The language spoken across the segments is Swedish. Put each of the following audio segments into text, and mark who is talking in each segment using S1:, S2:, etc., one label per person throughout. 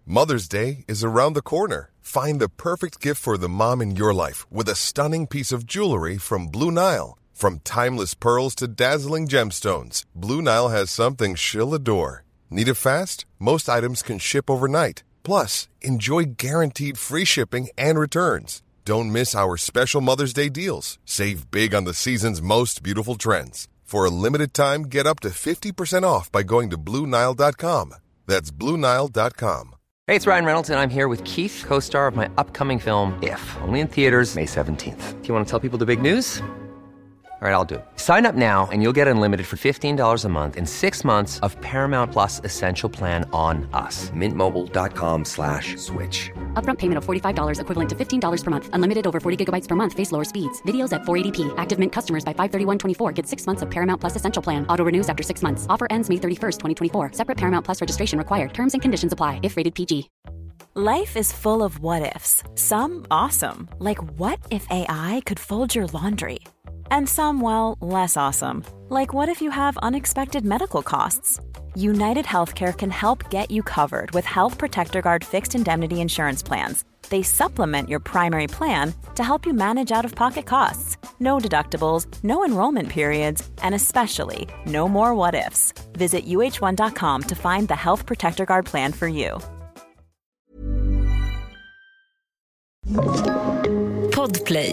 S1: Mother's Day is around the corner. Find the perfect gift for the mom in your life with a stunning piece of jewelry from Blue Nile. From timeless pearls to dazzling gemstones, Blue Nile has something she'll adore. Need it fast? Most items can ship overnight. Plus, enjoy guaranteed free shipping and returns. Don't miss our special Mother's Day deals. Save big on the season's most beautiful trends. For a limited time, get up to 50% off by going to BlueNile.com. That's BlueNile.com.
S2: Hey, it's Ryan Reynolds, and I'm here with Keith, co-star of my upcoming film, If, only in theaters May 17th. Do you want to tell people the big news? All right, I'll do it. Sign up now and you'll get unlimited for $15 a month and 6 months of Paramount Plus Essential Plan on us. MintMobile.com/switch.
S3: Upfront payment of $45 equivalent to $15 per month. Unlimited over 40 gigabytes per month. Face lower speeds. Videos at 480p. Active Mint customers by 531.24 get 6 months of Paramount Plus Essential Plan. Auto renews after 6 months. Offer ends May 31st, 2024. Separate Paramount Plus registration required. Terms and conditions apply if rated PG.
S4: Life is full of what-ifs. Some awesome. Like what if AI could fold your laundry? And some, well, less awesome. Like what if you have unexpected medical costs? United Healthcare can help get you covered with Health Protector Guard fixed indemnity insurance plans. They supplement your primary plan to help you manage out-of-pocket costs. No deductibles, no enrollment periods, and especially no more what-ifs. Visit uh1.com to find the Health Protector Guard plan for you.
S5: Podplay.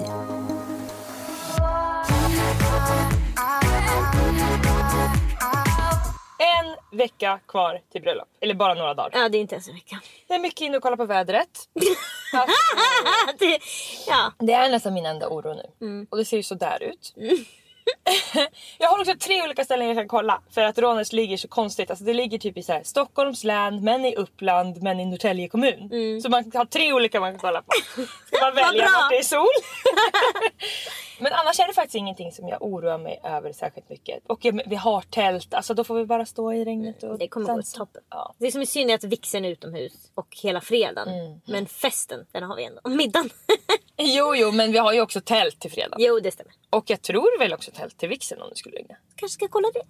S6: En vecka kvar till bröllop. Eller bara några dagar.
S7: Ja, det är inte ens en vecka.
S6: Det är mycket in och kolla på vädret. Alltså, det är nästan min enda oro nu. Och det ser ju så där ut. Jag har också 3 olika ställen jag kan kolla. För att Rånäs ligger så konstigt. Alltså det ligger typ i så här Stockholms län, men i Uppland, men i Norrtälje kommun. Så man har 3 olika man kan kolla på. Ska man välja vart det är sol. Men annars är det faktiskt ingenting som jag oroar mig över särskilt mycket. Och vi har tält, alltså då får vi bara stå i regnet och
S7: det kommer gå toppen. Ja. Det som är synd är att vigseln är utomhus och hela fredagen. Men festen, den har vi ändå. Och middagen.
S6: Jo, men vi har ju också tält till fredag.
S7: Jo, det stämmer.
S6: Och jag tror väl också tält till vigseln om du skulle ringa.
S7: Kanske ska kolla det.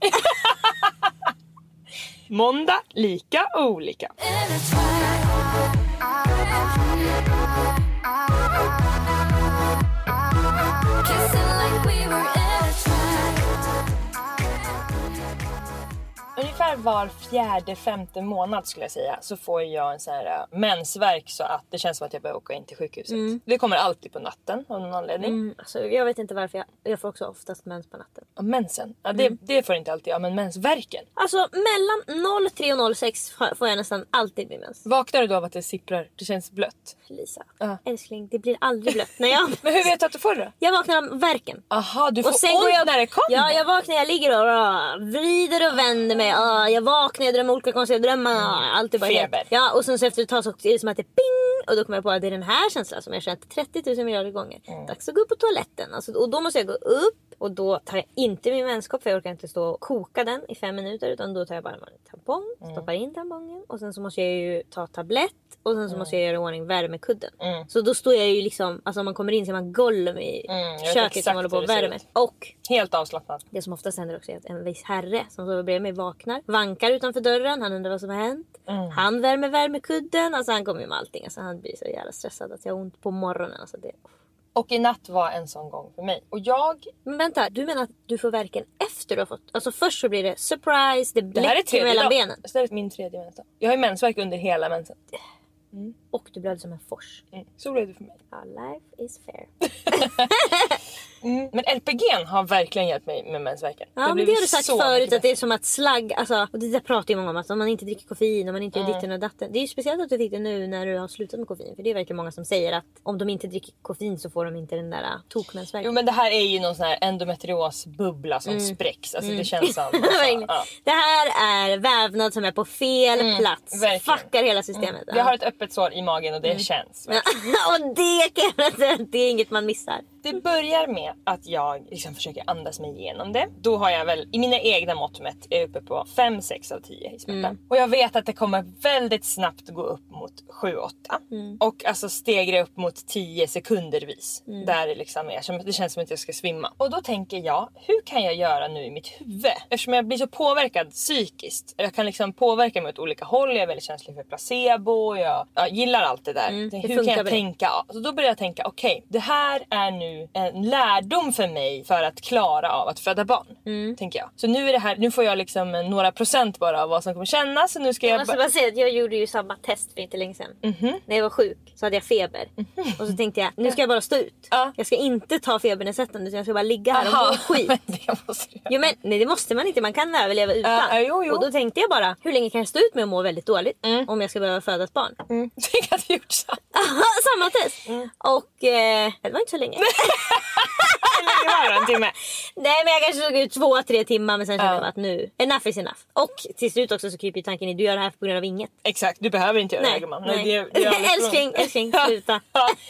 S6: Måndag, lika olika. Ungefär var 4-5:e månad skulle jag säga så får jag en sån här mensvärk så att det känns som att jag behöver åka in till sjukhuset. Det kommer alltid på natten av någon anledning.
S7: Alltså, jag vet inte varför jag får också oftast mens på natten.
S6: Och mensen? Ja, det får inte alltid jag, men mensvärken.
S7: Alltså mellan 03 och 06 får jag nästan alltid min mens.
S6: Vaknar du då av att det sipprar? Det känns blött.
S7: Lisa, älskling, det blir aldrig blött. När jag...
S6: Men hur vet du att du får det?
S7: Jag vaknar av värken.
S6: Aha, du får
S7: ont
S6: när det kommer?
S7: Ja, jag vaknar, jag ligger och vrider och vänder mig. Jag vaknar, jag drömmer olika konstiga drömmar. Allt är bara
S6: feber.
S7: Ja, och sen så efter ett tag så är det som att det ping. Och då kommer jag på att det är den här känslan som jag känt 30 000 miljarder gånger. Dags att gå upp på toaletten. Alltså, och då måste jag gå upp. Och då tar jag inte min menskopp, för jag orkar inte stå och koka den i 5 minuter. Utan då tar jag bara en tampong, stoppar in tampongen. Och sen så måste jag ju ta tablett. Och sen så måste jag göra i ordning värmekudden. Så då står jag ju liksom, alltså om man kommer in så är man golv i köket som håller på att värma. Och
S6: helt avslappnad.
S7: Det som oftast händer också är att en viss herre som står bredvid mig vaknar, vankar utanför dörren, han undrar vad som har hänt. Han värmer värmekudden, alltså han kommer ju med allting. Alltså han blir så jävla stressad att jag har ont på morgonen. Alltså det...
S6: Och i natt var en sån gång för mig. Och
S7: Men vänta, du menar att du får verken efter du har fått... Alltså först så blir det surprise, det
S6: här är
S7: bläcker mellan benen.
S6: Det här är min 3:e mensdag. Jag har ju mensvärk under hela mensen.
S7: Och du blödde som en fors.
S6: Så blev det för mig.
S7: Life is fair.
S6: Men LPG:n har verkligen hjälpt mig med mensvärken.
S7: Ja, men det har du sagt förut att det är som att slagg, alltså, och det där pratar ju många om att om man inte dricker koffein, om man inte gör ditten och datten. Det är ju speciellt att du fick det nu när du har slutat med koffein, för det är verkligen många som säger att om de inte dricker koffein så får de inte den där tokmensvärken.
S6: Jo, men det här är ju någon sån här endometriosbubbla som spräcks, alltså det känns som
S7: Det här är vävnad som är på fel plats.
S6: Verkligen.
S7: Fuckar hela systemet.
S6: Jag har ett öppet sår i magen och det känns.
S7: Och det är inget man missar.
S6: Det börjar med med att jag liksom försöker andas mig igenom det. Då har jag väl i mina egna mått mätt är uppe på 5-6 av 10 i smärta. Och jag vet att det kommer väldigt snabbt gå upp mot 7-8. Och alltså stegra upp mot 10 sekundervis. Där det liksom är, det känns som att jag ska svimma. Och då tänker jag, hur kan jag göra nu i mitt huvud? Eftersom jag blir så påverkad psykiskt. Jag kan liksom påverka mig åt olika håll. Jag är väldigt känslig för placebo. Jag gillar allt det där. Hur kan jag tänka? Så då börjar jag tänka, okej, det här är nu en lärdom för mig för att klara av att föda barn. Tänker jag. Så nu är det här, nu får jag liksom några procent bara av vad som kommer kännas. Så nu ska jag
S7: bara säga att jag gjorde ju samma test för inte länge sedan. När jag var sjuk så hade jag feber. Och så tänkte jag, nu ska jag bara stå ut. Jag ska inte ta febernedsättande, utan jag ska bara ligga här och må skit.
S6: Men det måste jag.
S7: Jo, men nej, det måste man inte, man kan överleva utan.
S6: Jo.
S7: Och då tänkte jag bara, hur länge kan jag stå ut med att må väldigt dåligt om jag ska behöva föda ett barn?
S6: Tänk att du gjort så.
S7: Samma test. Och det var inte så länge.
S6: Det var en timme.
S7: Nej, men jag kanske såg ut 2-3 timmar, men sen kände jag att nu, enough is enough. Och till slut också så kryper tanken i, du gör det här på grund av inget.
S6: Exakt, du behöver inte göra det, gumman.
S7: Älskling, sluta.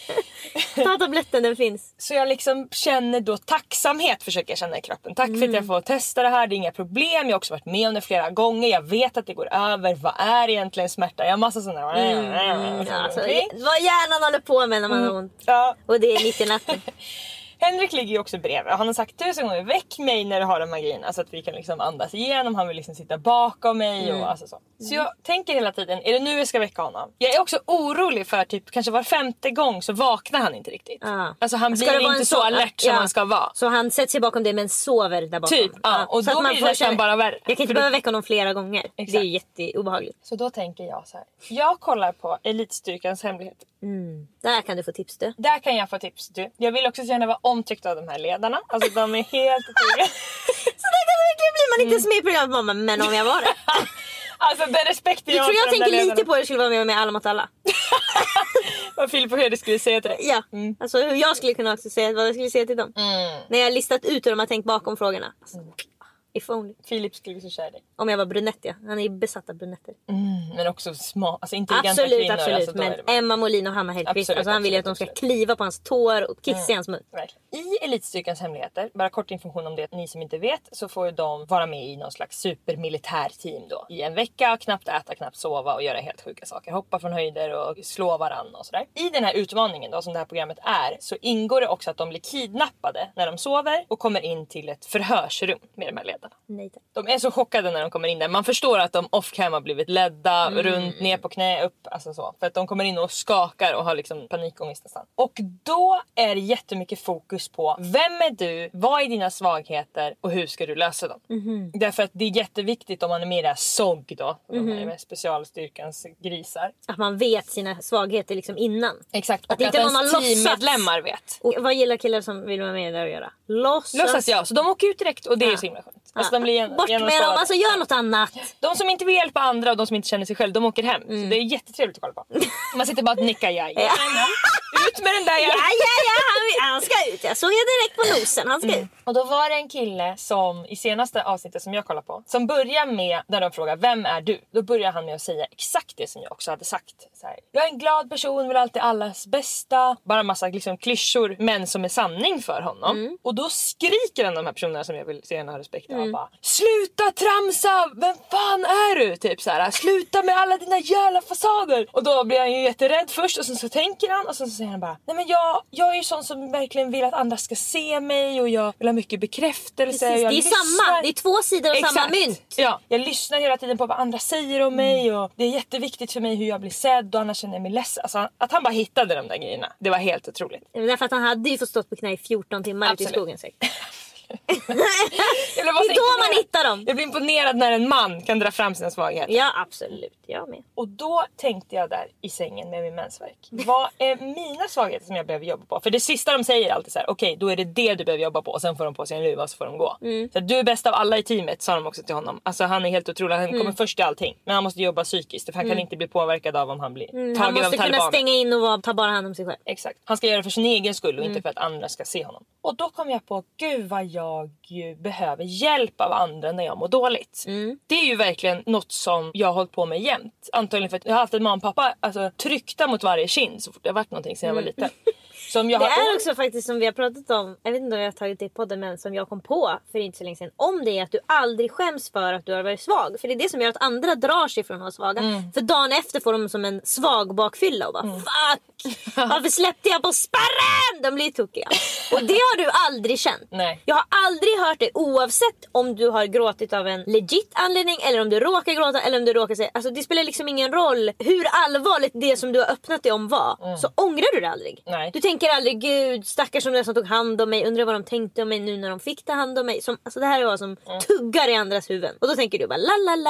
S7: Ta tabletten, den finns.
S6: Så jag liksom känner då tacksamhet, försöker jag känna i kroppen. Tack för att jag får testa det här, det är inga problem. Jag har också varit med om det flera gånger. Jag vet att det går över. Vad är egentligen smärta? Jag har massa sådana.
S7: Alltså, vad hjärnan håller på med när man har ont. Och det är mitt i natten.
S6: Henrik ligger ju också bredvid. Han har sagt 1000 gånger, väck mig när du har de här grejerna. Så att vi kan liksom andas igenom. Han vill liksom sitta bakom mig och alltså så. Så jag tänker hela tiden, är det nu jag ska väcka honom? Jag är också orolig för typ kanske var 5:e gång så vaknar han inte riktigt. Alltså han blir inte så alert som han ska vara.
S7: Så han sätter sig bakom dig men sover där bakom.
S6: Typ, och
S7: så
S6: då
S7: man
S6: blir det nästan bara värre.
S7: Jag kan inte behöva väcka honom flera gånger. Exakt. Det är jätteobehagligt.
S6: Så då tänker jag så här. Jag kollar på Elitstyrkans hemlighet.
S7: Där kan du få tips du.
S6: Där kan jag få tips du. Jag vill också gärna vara omtyckt av de här ledarna. Alltså de är helt otroliga.
S7: Så där kan det verkligen bli. Man inte ens med i programmet mamma, men om jag var det.
S6: Alltså den respekten
S7: jag tänker lite på det skulle vara med alla mot alla.
S6: Vad Filip och Hede skulle säga till dig.
S7: Ja, alltså hur jag skulle kunna också säga vad jag skulle säga till dem. När jag har listat ut hur de har tänkt bakom frågorna. Alltså, if only.
S6: Filip skulle bli så kär i dig.
S7: Om jag var brunett, ja. Han är ju besatt av brunetter.
S6: Men också små, alltså intelligenta kvinnor.
S7: Absolut,
S6: alltså,
S7: men Emma Molin och Hanna Hellquist, alltså han vill ju att de ska kliva på hans tår och kissa i hans mun.
S6: I Elitstyrkans hemligheter, bara kort information om det, ni som inte vet, så får ju de vara med i någon slags supermilitärteam då. I en vecka, knappt äta, knappt sova och göra helt sjuka saker. Hoppa från höjder och slå varann och sådär. I den här utmaningen då, som det här programmet är, så ingår det också att de blir kidnappade när de sover och kommer in till ett förhörsrum med de här ledarna.
S7: Nej.
S6: De är så chockade när de kommer in där. Man förstår att de off-cam har blivit ledda, runt, ner på knä, upp, alltså så. För att de kommer in och skakar och har liksom panikångest nästan. Och då är det jättemycket fokus på vem är du, vad är dina svagheter och hur ska du lösa dem. Därför att det är jätteviktigt om man är med i det här SOG då, de här med specialstyrkans grisar.
S7: Att man vet sina svagheter liksom innan.
S6: Exexakt, och
S7: att inte någon har
S6: teammedlemmar vet.
S7: Och vad gillar killar som vill vara med där och göra? Låtsas,
S6: ja. Så de åker ut direkt och det är så himla skönt. Alltså de blir
S7: bort med dem, alltså gör något annat.
S6: De som inte vill hjälpa andra och de som inte känner sig själv, de åker hem. Så det är jättetrevligt att kolla på. Man sitter bara och nickar, ut med den där.
S7: Han ska ut. Jag såg det direkt på nosen, han ska ut.
S6: Och då var det en kille som i senaste avsnittet som jag kollar på, som börjar med, när de frågar vem är du? Då börjar han med att säga exakt det som jag också hade sagt. Så här, jag är en glad person, vill alltid allas bästa. Bara en massa liksom klyschor, men som är sanning för honom. Och då skriker han de här personerna som jag vill se ha respekt av. Bara, sluta tramsa! Vem fan är du? Typ så här, sluta med alla dina jävla fasader! Och då blir han ju jätterädd först och sen så tänker han och sen så säger han bara, nej men jag är ju sån som verkligen vill att andra ska se mig och jag vill ha mycket bekräftelse.
S7: Precis,
S6: jag
S7: det är samma, det är två sidor av samma mynt.
S6: Ja, jag lyssnar hela tiden på vad andra säger om mig och det är jätteviktigt för mig hur jag blir sedd och annars känner jag mig ledsen. Alltså, att han bara hittade de där grejerna, det var helt otroligt.
S7: Därför att han hade ju fått stått på knä i 14 timmar ute i skogen säkert. Det är då man hittar dem.
S6: Jag blir imponerad när en man kan dra fram sina svagheter.
S7: Ja, absolut, jag med.
S6: Och då tänkte jag där i sängen med min mensvärk, vad är mina svagheter som jag behöver jobba på? För det sista de säger är alltid så här: okej, då är det du behöver jobba på. Och sen får de på sig en luva och så får de gå. Så du är bäst av alla i teamet, sa de också till honom. Alltså han är helt otrolig, han kommer först i allting. Men han måste jobba psykiskt, för han kan inte bli påverkad av om han blir tagen av talibaner.
S7: Han måste kunna stänga in och ta bara hand om sig själv.
S6: Exakt, han ska göra det för sin egen skull och inte för att andra ska se honom. Och då kom jag på, gud vad jag behöver hjälp av andra när jag mår dåligt. Det är ju verkligen något som jag har hållit på med jämt. Antagligen för att jag har haft en mamma och pappa alltså, tryckta mot varje kind så fort det har varit någonting sedan jag var liten. Så Som jag
S7: det är också faktiskt som vi har pratat om. Jag vet inte om jag har tagit det i podden, men som jag kom på för inte så länge sedan. Om det är att du aldrig skäms för att du har varit svag. För det är det som gör att andra drar sig från att vara svaga. För dagen efter får de som en svag bakfylla och bara fuck! Varför släppte jag på spärren? De blir tokiga. Och det har du aldrig känt.
S6: Nej.
S7: Jag har aldrig hört det, oavsett om du har gråtit av en legit anledning eller om du råkar gråta eller om du råkar säga. Alltså det spelar liksom ingen roll hur allvarligt det som du har öppnat dig om var. Så ångrar du det aldrig.
S6: Nej.
S7: Du tänker aldrig, gud stackars som som tog hand om mig, undrar vad de tänkte om mig nu när de fick ta hand om mig. Som, alltså det här är vad som tuggar i andras huvuden. Och då tänker du bara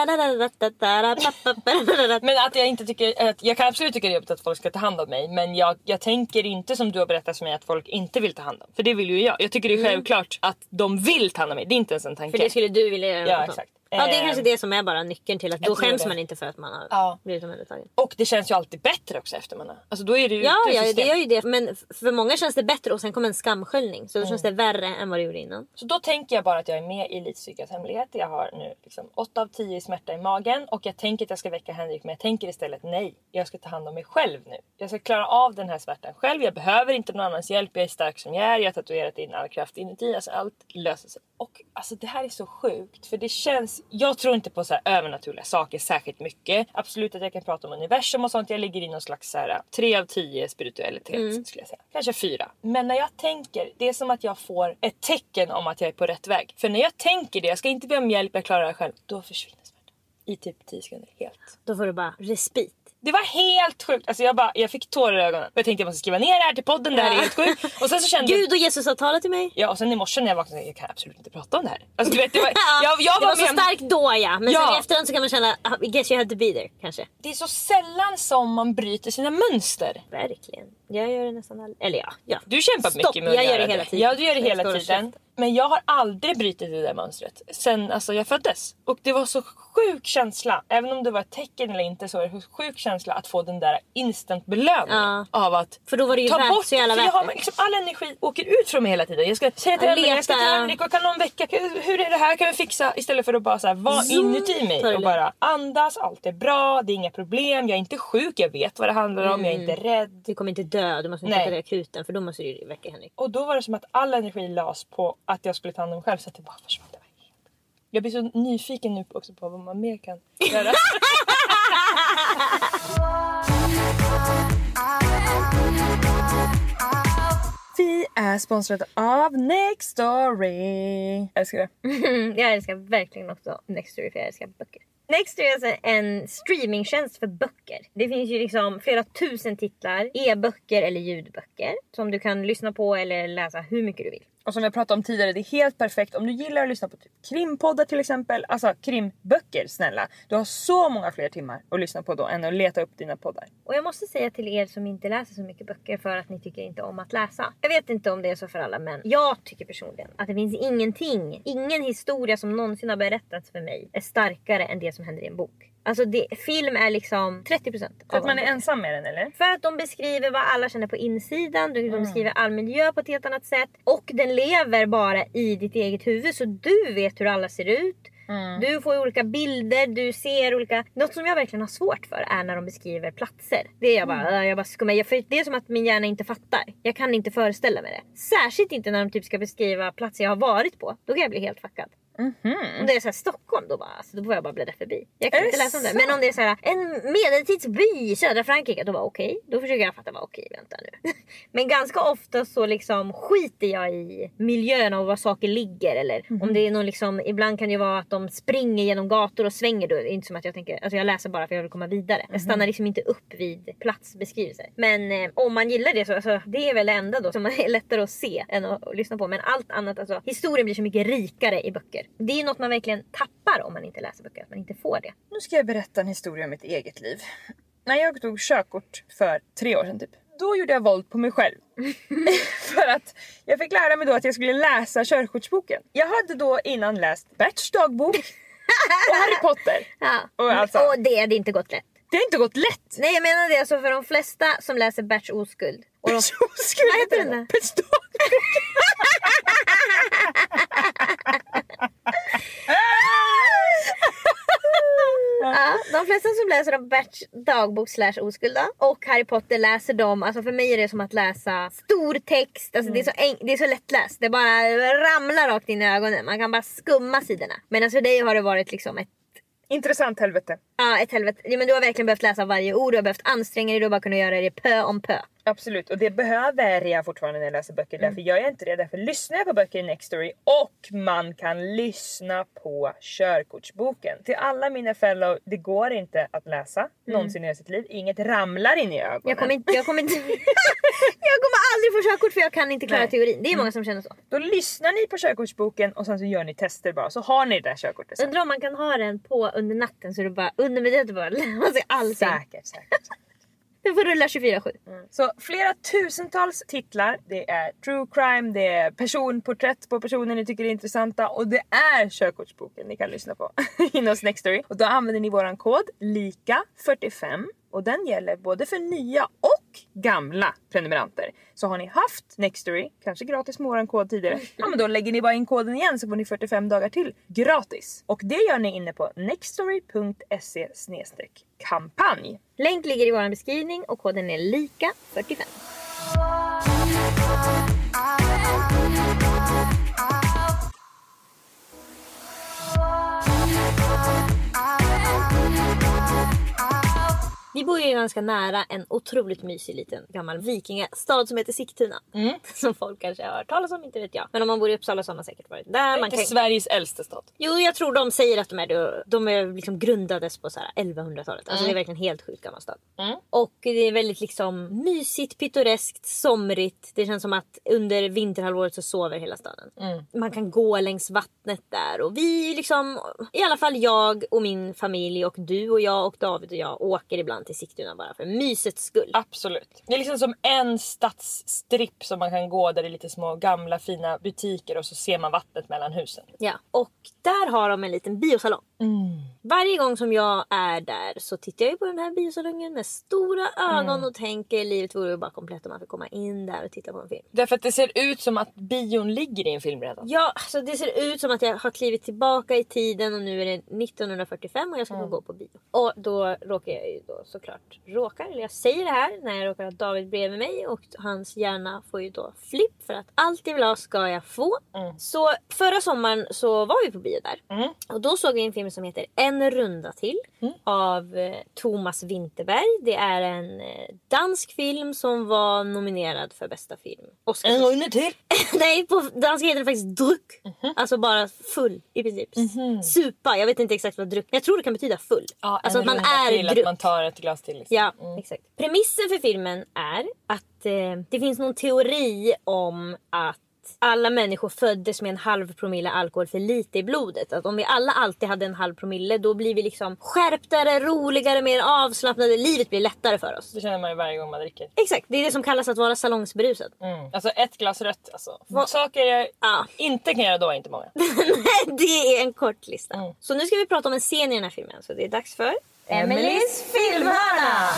S6: Men att jag inte tycker att jag kan absolut tycka det är jobbigt att folk ska ta hand om mig, men jag tänker inte som du har berättat för mig att folk inte vill ta hand om. För det vill ju jag. Jag tycker det är självklart att de vill ta hand om mig. Det är inte ens en tanke.
S7: För det skulle du vilja göra.
S6: Ja, exakt.
S7: Ja, det är kanske det som är bara nyckeln till att då skäms man inte för att man har blivit omhändertagen.
S6: Och det känns ju alltid bättre också efter man har. Alltså då är det ju
S7: det gör ju det. Men för många känns det bättre och sen kommer en skamsköljning. Så då känns det värre än vad det gjorde innan.
S6: Så då tänker jag bara att jag är med i Elitpsykias hemlighet. Jag har nu liksom 8 av 10 smärta i magen. Och jag tänker att jag ska väcka Henrik. Men jag tänker istället nej. Jag ska ta hand om mig själv nu. Jag ska klara av den här smärtan själv. Jag behöver inte någon annans hjälp. Jag är stark som jag är. Jag har tatuerat in all kraft inuti. Alltså allt löser sig. Och alltså det här är så sjukt. För det känns... Jag tror inte på så här övernaturliga saker särskilt mycket. Absolut att jag kan prata om universum och sånt. Jag ligger i någon slags så här 3 av 10 spiritualitet skulle jag säga. Kanske 4. Men när jag tänker, det är som att jag får ett tecken om att jag är på rätt väg. För när jag tänker det, jag ska inte be om hjälp, jag klarar det själv. Då försvinner smärtan. I typ 10 sekunder helt.
S7: Då får du bara respit.
S6: Det var helt sjukt. Alltså jag fick tårar i ögonen. Jag tänkte jag måste skriva ner det här till podden. Det här är helt sjukt. Och sen så kände
S7: Gud och Jesus har talat till mig.
S6: Ja, och sen i morse när jag vaknade, jag kan absolut inte prata om det här. Alltså du vet, det var, jag
S7: det var så starkt då Men sen i efterhand så kan man känna I guess you had to be there, kanske.
S6: Det är så sällan som man bryter sina mönster.
S7: Verkligen. Jag gör det nästan aldrig. Eller ja.
S6: Du kämpar mycket med att
S7: jag gör det hela tiden.
S6: Ja, du gör det hela tiden. Men jag har aldrig brutit det där mönstret sen alltså jag föddes. Och det var så sjuk känsla. Även om det var ett tecken eller inte, så var det en sjuk känsla att få den där instant belöning av att
S7: för då var det ju
S6: ta bort.
S7: så jävla
S6: för jag har liksom all energi åker ut från mig hela tiden. Jag ska säga till Henrik, jag ska till Henrik och kan någon vecka, hur är det här, kan vi fixa? Istället för att bara så här, vara inuti mig och bara andas, allt är bra, det är inga problem, jag är inte sjuk, jag vet vad det handlar om, jag är inte rädd.
S7: Du kommer inte dö, du måste inte ta det akuten, för då måste du väcka Henrik.
S6: Och då var det som att all energi las på att jag skulle ta hand om själv, så att det bara försvann. Jag blir så nyfiken nu också på vad man mer kan göra. Vi är sponsrade av Nextory. Jag älskar det.
S7: Jag älskar verkligen också Nextory, för jag älskar böcker. Nextory är alltså en streamingtjänst för böcker. Det finns ju liksom flera tusen titlar, e-böcker eller ljudböcker, som du kan lyssna på eller läsa hur mycket du vill.
S6: Och som jag pratade om tidigare, det är helt perfekt om du gillar att lyssna på typ krimpoddar till exempel. Alltså krimböcker, snälla. Du har så många fler timmar att lyssna på då än att leta upp dina poddar.
S7: Och jag måste säga till er som inte läser så mycket böcker för att ni tycker inte om att läsa. Jag vet inte om det är så för alla, men jag tycker personligen att det finns ingen historia som någonsin har berättats för mig är starkare än det som händer i en bok. Alltså film är liksom 30%.
S6: För att man är ensam med den, eller?
S7: För att de beskriver vad alla känner på insidan. De beskriver all miljö på ett helt annat sätt. Och den lever bara i ditt eget huvud. Så du vet hur alla ser ut. Du får olika bilder, du ser olika... Något som jag verkligen har svårt för är när de beskriver platser. Det är jag bara skummar. För det är som att min hjärna inte fattar. Jag kan inte föreställa mig det. Särskilt inte när de typ ska beskriva platser jag har varit på. Då kan jag bli helt fuckad. Om det är så här Stockholm, då får jag bara bläddra förbi. Jag kan inte läsa om det. Men om det är så här en medeltidsby i södra Frankrike, då var okej. Då försöker jag fatta vad vänta nu. Men ganska ofta så liksom skiter jag i miljön och var saker ligger. Eller om det är någon liksom, ibland kan det ju vara att de springer genom gator och svänger. Då är det inte som att jag tänker, alltså jag läser bara för jag vill komma vidare. Jag stannar liksom inte upp vid platsbeskrivelser. Men om man gillar det så, alltså, det är väl det enda då som är lättare att se än att lyssna på. Men allt annat, alltså historien blir så mycket rikare i böcker. Det är något man verkligen tappar om man inte läser böcker, att man inte får det.
S6: Nu ska jag berätta en historia om mitt eget liv. När jag tog körkort för 3 år sedan typ, då gjorde jag våld på mig själv. För att jag fick lära mig då att jag skulle läsa körkortsboken. Jag hade då innan läst Berts dagbok och Harry Potter.
S7: Ja.
S6: Och
S7: det hade inte gått lätt.
S6: Det har inte gått lätt.
S7: Nej, jag menar det, alltså för de flesta som läser Berts oskuld.
S6: Berts oskuld?
S7: Vad heter den?
S6: Berts dagbok.
S7: Ja, de flesta som läser om Berts dagbok / oskulda och Harry Potter läser dem. Alltså för mig är det som att läsa stor text. Alltså det är så lättläst. Det bara ramlar rakt in i ögonen. Man kan bara skumma sidorna. Men alltså för dig har det varit liksom ett
S6: intressant helvete.
S7: Ja, ett helvete. Ja, men du har verkligen behövt läsa varje ord. Du har behövt anstränga dig. Du har bara kunnat göra det pö om pö.
S6: Absolut, och det behöver jag fortfarande när jag läser böcker. Därför gör jag inte det, därför lyssnar jag på böcker i Nextory. Och man kan lyssna på körkortsboken. Till alla mina fellow, det går inte att läsa någonsin i sitt liv. Inget ramlar in i ögonen.
S7: Jag kommer aldrig få körkort för jag kan inte klara teorin. Det är många som känner så.
S6: Då lyssnar ni på körkortsboken och sen så gör ni tester bara. Så har ni det där körkortet.
S7: Undrar om man kan ha den på under natten så du bara undermedvetet bara lär sig allting.
S6: Säkert.
S7: Du får rulla 24/7.
S6: Så flera tusentals titlar. Det är true crime, det är personporträtt på personer ni tycker är intressanta. Och det är körkortsboken ni kan lyssna på inom Nextory. Och då använder ni våran kod LIKA45. Och den gäller både för nya och gamla prenumeranter. Så har ni haft Nextory, kanske gratis med våran kod tidigare. Ja, men då lägger ni bara in koden igen så får ni 45 dagar till gratis. Och det gör ni inne på nextory.se/kampanj.
S7: Länk ligger i vår beskrivning och koden är LIKA45. Vi bor ju ganska nära en otroligt mysig liten gammal vikingastad som heter Sigtuna. Som folk kanske har hört talas om, inte vet jag. Men om man bor i Uppsala så har man säkert varit där.
S6: Man kan... Sveriges äldsta stad.
S7: Jo, jag tror de säger att de är liksom grundades på så här 1100-talet. Alltså det är verkligen helt sjukt gammal stad. Och det är väldigt liksom mysigt, pittoreskt, somrigt. Det känns som att under vinterhalvåret så sover hela staden. Man kan gå längs vattnet där. Och vi liksom, i alla fall jag och min familj och du och jag och David och jag åker ibland till Sigtuna bara för mysets skull.
S6: Absolut. Det är liksom som en stadsstripp som man kan gå där det är lite små gamla fina butiker och så ser man vattnet mellan husen.
S7: Ja, och där har de en liten biosalong. Varje gång som jag är där så tittar jag på den här biosalongen med stora ögon och tänker livet vore ju bara komplett om man fick komma in där och titta på en film.
S6: Därför att det ser ut som att bion ligger i en film redan.
S7: Ja, alltså det ser ut som att jag har klivit tillbaka i tiden och nu är det 1945 och jag ska gå på bio. Och då råkar jag ju då såklart jag säger det här när jag råkar ha David bredvid mig och hans hjärna får ju då flipp för att allt jag vill ha ska jag få. Så förra sommaren så var vi på bio där. Och då såg vi en film som heter En runda till av Thomas Vinterberg. Det är en dansk film som var nominerad för bästa film. Oscar.
S6: En runda till?
S7: Nej, på danska heter det faktiskt druck. Alltså bara full i princip. Supa, jag vet inte exakt vad druck. Jag tror det kan betyda full.
S6: Ja,
S7: alltså att man är
S6: till,
S7: druck.
S6: Att man tar ett glas till. Liksom.
S7: Ja, exakt. Premissen för filmen är att det finns någon teori om att alla människor föddes med 0,5 promille alkohol för lite i blodet. Att om vi alla alltid hade 0,5 promille då blir vi liksom skärptare, roligare, mer avslappnade. Livet blir lättare för oss.
S6: Det känner man ju varje gång man dricker.
S7: Exakt, det är det som kallas att vara salongsberusad.
S6: Alltså ett glas rött alltså. Saker jag inte kan göra då är inte många.
S7: Nej, det är en kort lista. Så nu ska vi prata om en scen i den här filmen. Så det är dags för
S6: Emelies filmhörna!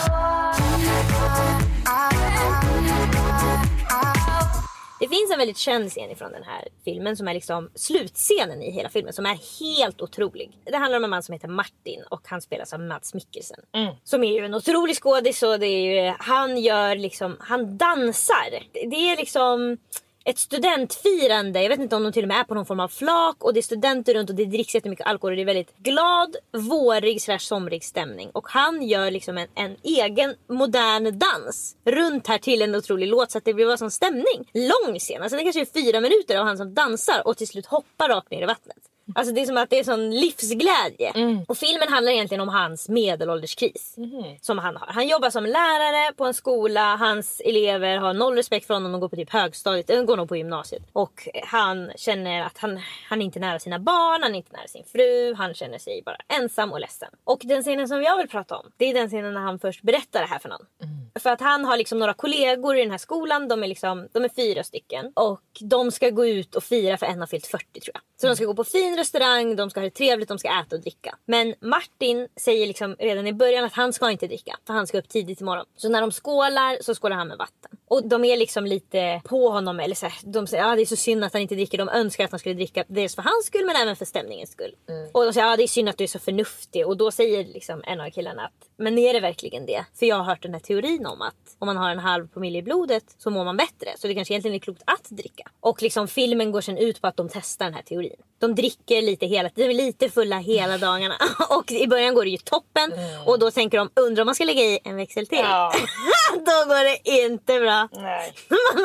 S7: Det finns en väldigt känd scen ifrån den här filmen som är liksom slutscenen i hela filmen som är helt otrolig. Det handlar om en man som heter Martin och han spelas av Mads Mikkelsen. Som är ju en otrolig skådis och det är ju, han dansar. Det är liksom ett studentfirande. Jag vet inte om de till och med är på någon form av flak och det är studenter runt och det dricks jättemycket alkohol och det är väldigt glad, vårig / somrig stämning. Och han gör liksom en egen modern dans runt här till en otrolig låt så att det blir en sån stämning. Lång scen, alltså det kanske är 4 minuter av han som dansar och till slut hoppar rakt ner i vattnet. Alltså det är som att det är sån livsglädje. Och filmen handlar egentligen om hans medelålderskris som han har. Han jobbar som lärare på en skola. Hans elever har noll respekt för honom och går på typ högstadiet. De går nog på gymnasiet. Och han känner att han är inte nära sina barn. Han är inte nära sin fru. Han känner sig bara ensam och ledsen. Och den scenen som jag vill prata om, det är den scenen när han först berättar det här för någon. För att han har liksom några kollegor i den här skolan. De är 4 stycken. Och de ska gå ut och fira för en har fyllt 40 tror jag. Så de ska gå på fin restaurang, de ska ha det trevligt, de ska äta och dricka. Men Martin säger liksom redan i början att han ska inte dricka. För han ska upp tidigt imorgon. Så när de skålar så skålar han med vatten. Och de är liksom lite på honom. Eller så här, de säger det är så synd att han inte dricker. De önskar att han skulle dricka dels för hans skull men även för stämningens skull. Och de säger det är synd att du är så förnuftig. Och då säger liksom en av killarna att men är det verkligen det? För jag har hört den här teorin om att om man har 0,5 promille i blodet så mår man bättre. Så det kanske egentligen är klokt att dricka. Och liksom filmen går sen ut på att de testar den här teorin. De dricker lite de är lite fulla hela dagarna. Och i början går det ju toppen. Och då tänker de, undrar om man ska lägga i en växel till. Ja. Då går det inte bra.
S6: Nej.
S7: Man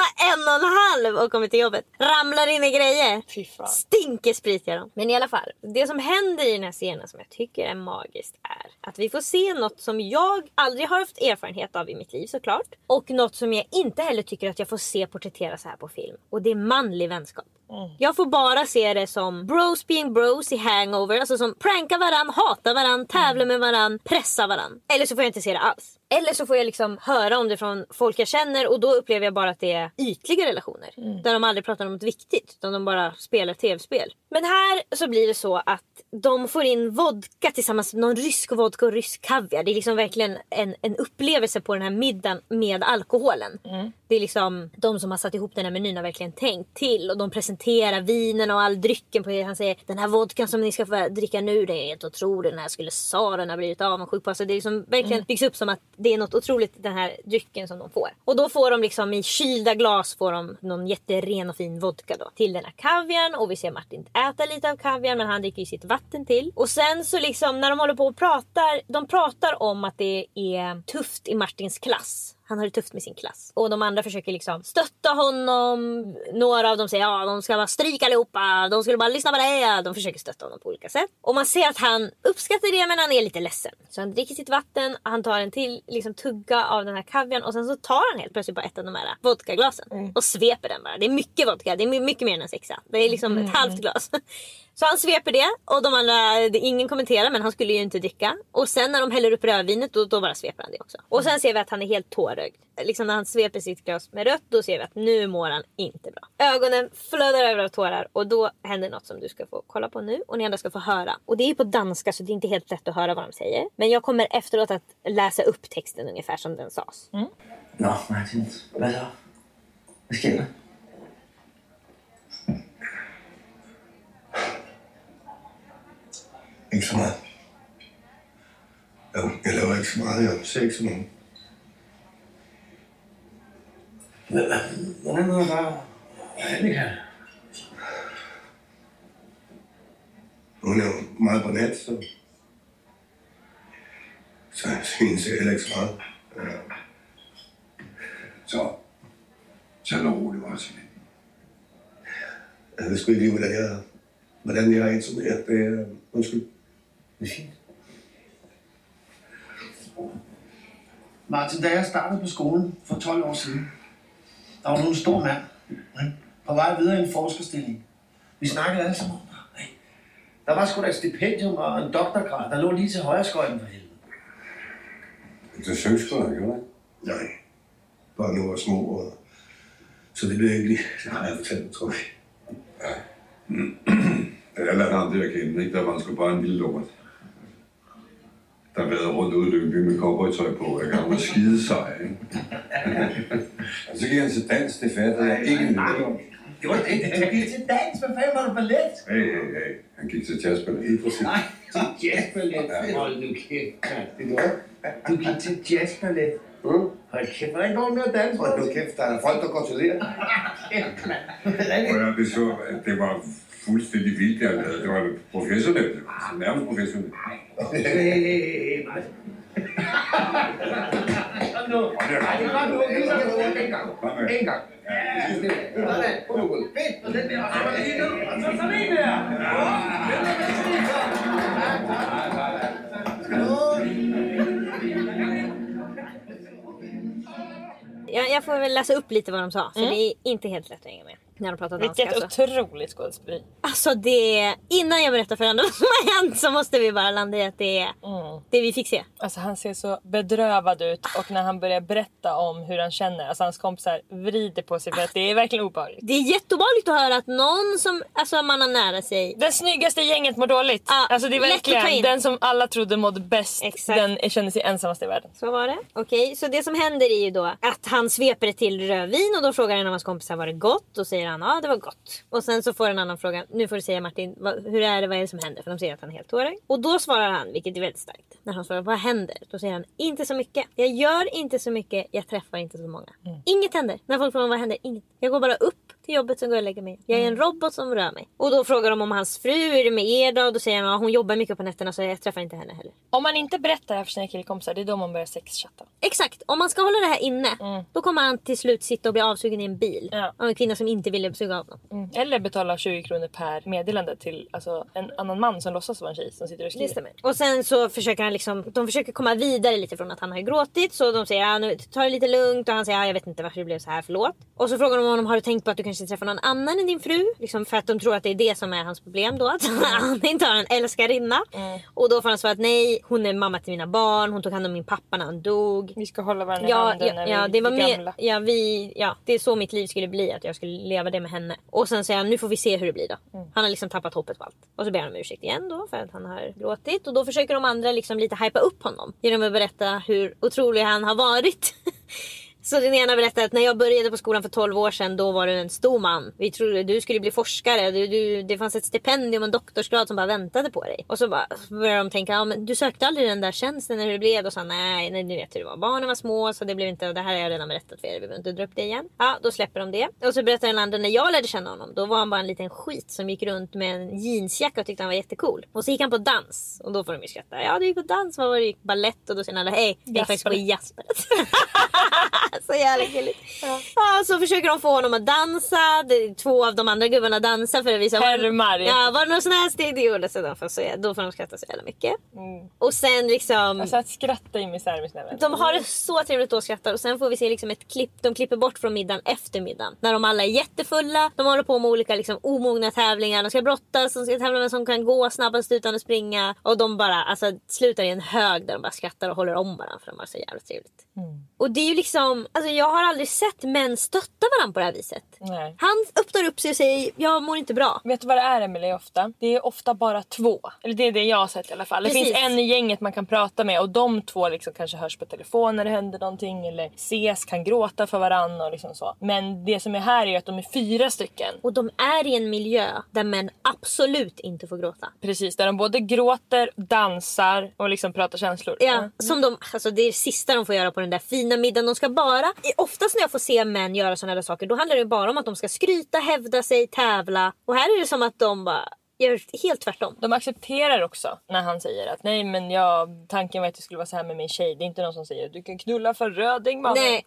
S7: har 1,5 och kommer till jobbet. Ramlar in i grejer. Stinker sprit gör de. Men i alla fall, det som händer i den här scenen som jag tycker är magiskt är att vi får se något som jag aldrig har haft erfarenhet av i mitt liv såklart. Och något som jag inte heller tycker att jag får se porträtteras så här på film. Och det är manlig vänskap. Jag får bara se det som bros being bros i Hangover. Alltså som prankar varann, hatar varann, tävlar med varann, pressar varann. Eller så får jag inte se det alls. Eller så får jag liksom höra om det från folk jag känner. Och då upplever jag bara att det är ytliga relationer. Där de aldrig pratar om något viktigt. Utan de bara spelar tv-spel. Men här så blir det så att de får in vodka tillsammans med någon rysk vodka och rysk kaviar. Det är liksom verkligen en upplevelse på den här middagen med alkoholen. Det är liksom de som har satt ihop den här menyn har verkligen tänkt till. Och de presenterar vinen och all drycken på det. Han säger, den här vodkan som ni ska få dricka nu, det är helt otroligt. Den här skulle Saren ha blivit avundsjuk på. Så det är liksom verkligen byggs upp som att det är något otroligt den här drycken som de får. Och då får de liksom i kylda glas får de någon jätteren och fin vodka då till den här kaviarn. Och vi ser Martin äta lite av kaviarn, men han dricker ju sitt vatten till. Och sen så liksom när de håller på och pratar, de pratar om att det är tufft i Martins klass. Han har det tufft med sin klass. Och de andra försöker liksom stötta honom. Några av dem säger de ska bara stryka allihopa. De skulle bara lyssna på det. De försöker stötta honom på olika sätt. Och man ser att han uppskattar det, men han är lite ledsen. Så han dricker sitt vatten. Han tar en till liksom tugga av den här kaviarn. Och sen så tar han helt plötsligt på ett av de här vodkaglasen. Och sveper den bara. Det är mycket vodka. Det är mycket mer än en 6. Det är liksom ett halvt glas. Så han sveper det. Och de andra, ingen kommenterar, men han skulle ju inte dricka. Och sen när de häller upp rödvinet, då bara sveper han det också. Och sen ser vi att han är helt tårögd. Liksom när han sveper sitt glas med rött, då ser vi att nu mår han inte bra. Ögonen flödar över av tårar. Och då händer något som du ska få kolla på nu. Och ni andra ska få höra. Och det är på danska, så det är inte helt lätt att höra vad de säger. Men jag kommer efteråt att läsa upp texten ungefär som den sades.
S5: Nå, Martin, vad så? Vad sker der?
S8: Ikke så meget. Jeg laver ikke så meget. Jeg har sex med nogen.
S5: Hvordan er det bare? Annika?
S8: Hun er jo meget på net, så hende ser heller ikke så meget.
S9: Så nu roligt bare til det.
S8: Jeg ved sgu ikke lige, hvordan jeg har indsumeret det. Undskyld.
S5: Det er fint. Martin, da jeg startede på skolen for 12 år siden, der var en stor mand på vej videre i en forskerstilling. Vi snakkede alle sammen om det. Der var sgu da et stipendium og en doktorgrad, der lå lige til højreskøjten for helvede.
S9: Du synes sgu da, gjorde det?
S8: Nej, bare nu var små, så det blev ikke lige. Det har jeg fortalt, tror jeg.
S9: Ja. Alle ham der kendte, ikke? Der var sgu bare en lille lort. Der vadede rundt ude i Lyngby med cowboytøj på. Jeg kan være skide sej, ikke? Og så gik han til dans, det fattede jeg ikke en lille om.
S5: Det var det. Du gik til dans. Hvad fanden var du ballet?
S9: Hey. Han gik til jazzballet.
S5: Nej, til jazzballet. Hold nu kæft. Du gik til jazzballet. Hold kæft, hvordan går det med at danse?
S8: Hold nu kæft, der er folk, der går til lærer.
S5: Kæft, mand.
S9: Det var fuldstændig vildt, jeg lavede. Det var professionelt. Nærmest professionelt.
S5: Hey, Martin. Kom nu. Nej, det var nu. En gang. Sådan. Fedt. Og den der. Og så lige nu. Og så sådan en der. Jag får väl läsa upp lite vad de sa. För det är inte helt lätt att hänga med.
S7: När de pratar danska.
S6: Vilket otroligt skådespel.
S7: Alltså det... Innan jag berättar för andra vad som har hänt så måste vi bara landa i att det är det vi fick se.
S6: Alltså han ser så bedrövad ut. Och när han börjar berätta om hur han känner. Alltså hans kompisar vrider på sig för att det är verkligen obehagligt.
S7: Det är jätteobehagligt att höra att någon som alltså, man har nära sig...
S6: Den snyggaste gänget mår dåligt. Alltså det är verkligen den som alla trodde mådde bäst. Exakt. Den kände sig ensamast i världen.
S7: Så var det. Okej, så det som händer är ju då att han sveper ett till rödvin. Och då frågar en av hans kompisar var det gott. Och säger han, ja det var gott. Och sen så får en annan fråga, nu får du säga Martin, hur är det, vad är det som händer? För de säger att han är helt tårögd. Och då svarar han, vilket är väldigt starkt. När han svarar, vad händer? Då säger han, inte så mycket. Jag gör inte så mycket, jag träffar inte så många. Inget händer. När folk frågar vad händer, inget. Jag går bara upp till jobbet som går och lägger mig. Jag är en robot som rör mig. Och då frågar de om hans fru, är det med er då? Och då säger han, ja, hon jobbar mycket på nätterna så jag träffar inte henne heller.
S6: Om man inte berättar det här för sina killkompisar, det är då man börjar sexchatta.
S7: Exakt, om man ska hålla det här inne, då kommer han till slut sitta och bli avsugen i en bil. Av en kvinna som inte ville suga av dem.
S6: Eller betala 20 kronor per meddelande till alltså, en annan man som låtsas vara en tjej som sitter och skriver.
S7: Det stämmer. Och sen så försöker han liksom, de försöker komma vidare lite från att han har gråtit. Så de säger, ja, nu tar det lite lugnt. Och han säger, ja, jag vet inte varför det blev så här, förlåt. Och så frågar de honom, har du tänkt på att du kanske träffar någon annan än din fru? Liksom för att de tror att det är det som är hans problem då. Att han inte har en älskarinna. Och då får han svara att nej, hon är mamma till mina barn. Hon tog hand om min pappa när han dog.
S6: Vi ska hålla varandra i handen när vi är gamla.
S7: Det är så mitt liv skulle bli, att jag skulle leva det med henne. Och sen säger han, nu får vi se hur det blir då. Han har liksom tappat hoppet på allt. Och så ber han om ursäkt igen då för att han har gråtit. Och då försöker de andra liksom lite hypa upp honom genom att berätta hur otrolig han har varit. Så den ena berättade att när jag började på skolan för 12 år sedan, då var du en stor man. Vi trodde du skulle bli forskare. Det fanns ett stipendium och en doktorsgrad som bara väntade på dig. Och så började de tänka, ja, men du sökte aldrig den där tjänsten när det blev. Och så nej, nu vet hur det var. Barnen var små så det blev inte, det här har jag redan berättat för er. Vi behöver inte dra upp det igen. Ja, då släpper de det. Och så berättar den andra, när jag lärde känna honom, då var han bara en liten skit som gick runt med en jeansjacka och tyckte han var jättecool. Och så gick han på dans. Och då får de ju skratta. Ja, du gick på dans, vad var det? Du gick ballett. Och då säger han, hej, jag gick faktiskt på jazzbalett. Så jävla gulligt. Ja, så försöker de få honom att dansa. 2 av de andra gubbarna dansar för att visa var det någon sån här steg det gjorde. Så då får de skratta så jävla mycket. Och sen liksom
S6: alltså att skratta i misär med sina vänner.
S7: De har det så trevligt att skratta. Och sen får vi se liksom ett klipp. De klipper bort från middagen efter middagen. När de alla är jättefulla. De håller på med olika liksom omogna tävlingar. De ska brottas. De ska tävla med som kan gå snabbast utan att springa. Och de bara alltså, slutar i en hög där de bara skrattar och håller om varandra. För de har så jävla trevligt. Och det är ju liksom, alltså jag har aldrig sett män stötta varandra på det här viset.
S6: Nej.
S7: Han öppnar upp sig och säger, jag mår inte bra.
S6: Vet du vad det är, Emelie, ofta? Det är ofta bara 2. Eller det är det jag har sett i alla fall. Precis. Det finns en i gänget man kan prata med. Och de 2 liksom kanske hörs på telefon när det händer någonting. Eller ses, kan gråta för varandra och liksom så. Men det som är här är att de är 4 stycken.
S7: Och de är i en miljö där män absolut inte får gråta.
S6: Precis, där de både gråter, dansar och liksom pratar känslor.
S7: Ja, som de, alltså det är det sista de får göra på den där fina middagen. De ska bara, oftast när jag får se män göra sådana där saker, då handlar det bara om att de ska skryta, hävda sig, tävla. Och här är det som att de bara gör helt tvärtom.
S6: De accepterar också när han säger att nej, men tanken var att det skulle vara så här med min tjej. Det är inte någon som säger du kan knulla för röding, mamma. Nej.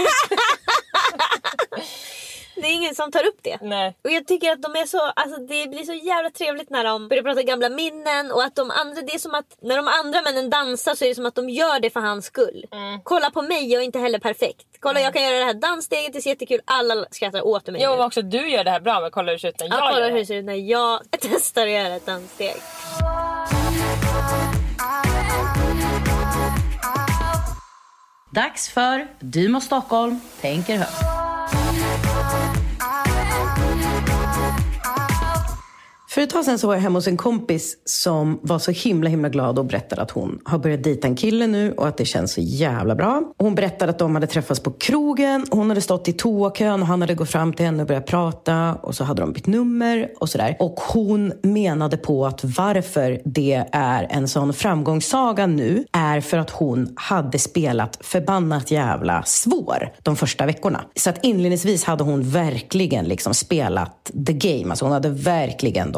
S7: Det är ingen som tar upp det.
S6: Nej.
S7: Och jag tycker att de är så, alltså det blir så jävla trevligt när de börjar prata gamla minnen. Och att de andra, det är som att när de andra männen dansar så är det som att de gör det för hans skull. Kolla på mig, jag är inte heller perfekt. Kolla, jag kan göra det här danssteget, det är jättekul. Alla skrattar åt mig.
S6: Ja, men också du gör det här bra, men kolla hur det ser ut när jag
S7: gör det. Hur det ser ut när jag testar att göra ett danssteg.
S10: Dags för Du må Stockholm tänker högt.
S11: För ett tag sedan så var jag hemma hos en kompis som var så himla glad och berättade att hon har börjat dejta en kille nu och att det känns så jävla bra. Hon berättade att de hade träffats på krogen, hon hade stått i toakön och han hade gått fram till henne och börjat prata och så hade de bytt nummer och sådär. Och hon menade på att varför det är en sån framgångssaga nu är för att hon hade spelat förbannat jävla svår de första veckorna. Så att inledningsvis hade hon verkligen liksom spelat the game, alltså hon hade verkligen då